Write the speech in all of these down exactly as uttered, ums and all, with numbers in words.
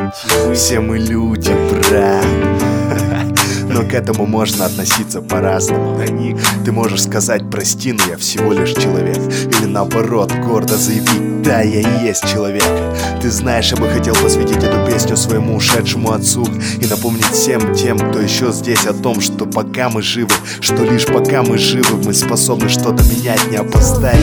Все мы люди, брат. Но к этому можно относиться по-разному. Ты можешь сказать: прости, но я всего лишь человек. Или наоборот, гордо заявить: да, я и есть человек. Ты знаешь, я бы хотел посвятить эту песню своему ушедшему отцу и напомнить всем тем, кто еще здесь, о том, что пока мы живы, что лишь пока мы живы, мы способны что-то менять, не опоздать.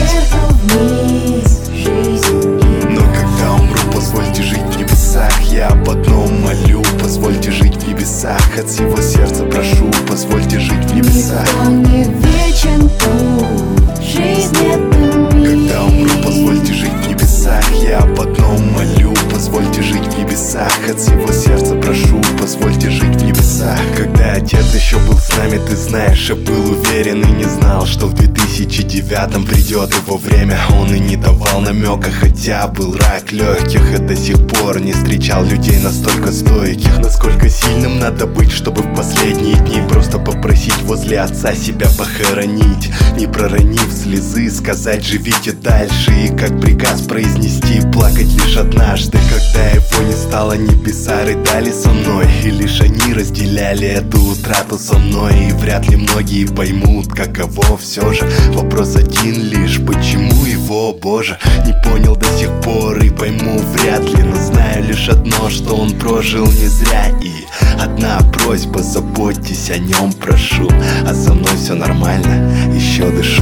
Но когда умру, позвольте жить в небесах. Я об одном молю: позвольте жить в небесах. От всего сердца прошу: позвольте жить в небесах. Никто не вечен тут, жизнь это миг. Когда умру, позвольте жить в небесах. Я об одном молю: позвольте жить в небесах. От всего сердца прошу: позвольте жить в небесах. Когда отец еще был с нами, ты знаешь, я был уверен и не знал, что в две тысячи девятом придет его время. Он и не давал намека, хотя был рак легких, и до сих пор не встречал людей настолько стойких. Насколько сильным надо быть, чтобы в последние дни просто попросить возле отца себя похоронить, не проронив слезы, сказать: живите дальше, и как приказ произнести: плакать лишь однажды. Когда его не стало, небеса рыдали со мной, и лишь они разделяли эту утрату со мной. И вряд ли многие поймут, каково все же. Вопрос один лишь: почему его, Боже, не понял до сих пор и пойму вряд ли. Но знаю лишь одно, что он прожил не зря. И одна просьба: заботьтесь о нем, прошу. А со мной все нормально, еще дышу.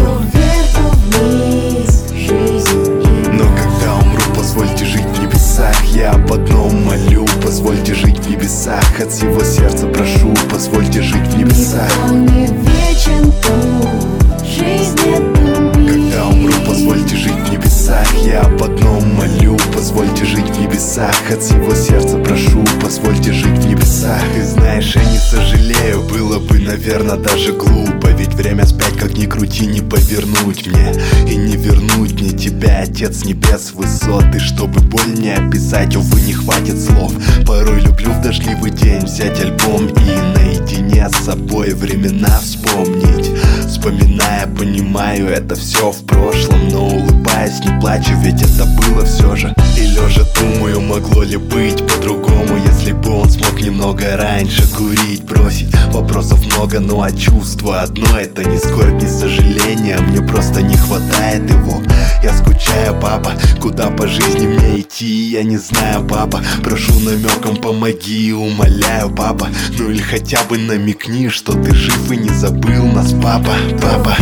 Но когда умру, позвольте жить в небесах. Я об одном молю: позвольте жить в небесах. От всего сердца прошу: позвольте жить в небесах. Никто не вечен тут, жизнь это миг. Когда умру, позвольте жить в небесах. Я об одном молю: позвольте жить в небесах. От всего сердца прошу: позвольте жить в небесах. И знаешь, я не сожалею, было бы, наверное, даже глупо. Ведь время вспять, как ни крути, не повернуть мне и не вернуть мне тебя, Отец небес высот. И чтобы боль не описать, увы, не хватит слов. Порой люблю в дождливый день взять альбом и наедине с собой времена вспомнить. Вспоминая, понимаю, это все в прошлом, но улыбаясь, не плачу, ведь это было все же. И лежа думаю, могло ли быть по-другому, если бы он смог немного раньше курить, бросить. Вопросов много, ну а чувство одно — это ни скорбь, ни сожаление. Мне просто не хватает его. Я скучаю, папа, куда по жизни мне идти, я не знаю, папа. Прошу намеком, помоги, умоляю, папа. Ну или хотя бы намекни, что ты жив и не забыл нас, папа, папа.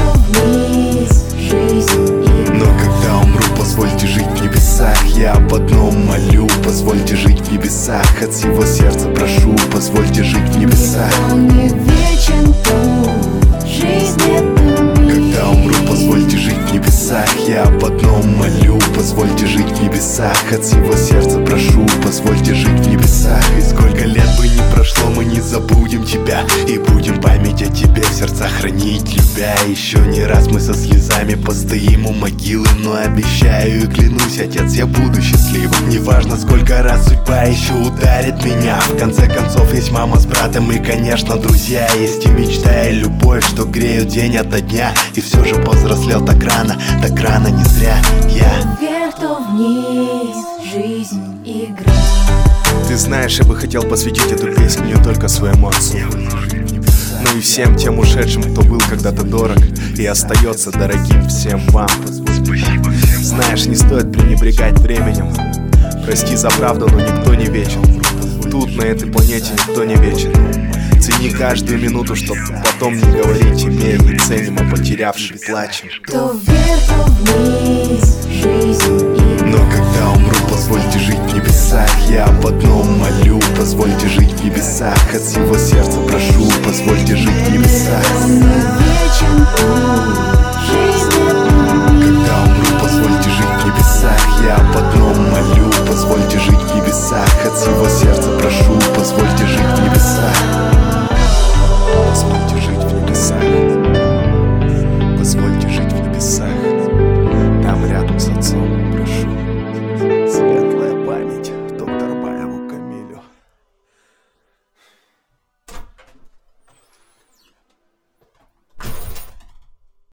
Но когда умру, позвольте жить в небесах. Я об одном молю: позвольте жить в небесах. От всего сердца прошу: позвольте жить в небесах. Никто не вечен тут, жизнь это миг. Когда умру, позвольте жить в небесах. Я об одном молю: позвольте жить в небесах. От всего сердца прошу: позвольте жить в небесах. И сколько лет бы ни прошло, мы не забудем тебя и будем память о тебе в сердцах хранить, любя. Еще не раз мы со слезами постоим у могилы, но обещаю и клянусь, Отец, я буду счастливым. Неважно, сколько раз судьба еще ударит меня, в конце концов есть мама с братом и, конечно, друзья. Есть и мечта, и любовь, что греют день ото дня. И все же повзрослел так рано, так рано не зря я. Вверх, то вниз, жизнь игра. Ты знаешь, я бы хотел посвятить эту песню не только своему отцу, но и всем тем ушедшим, кто был когда-то дорог и остается дорогим всем вам. Знаешь, не стоит пренебрегать временем. Прости за правду, но никто не вечен. Тут, на этой планете, никто не вечен. Цени каждую минуту, чтоб потом не говорить: имеем и ценим, а потерявшим плачем. То вверх, то вниз, жизнь игра. Но когда умру, позвольте жить в небесах. Я об одном молю: позвольте жить в небесах. От всего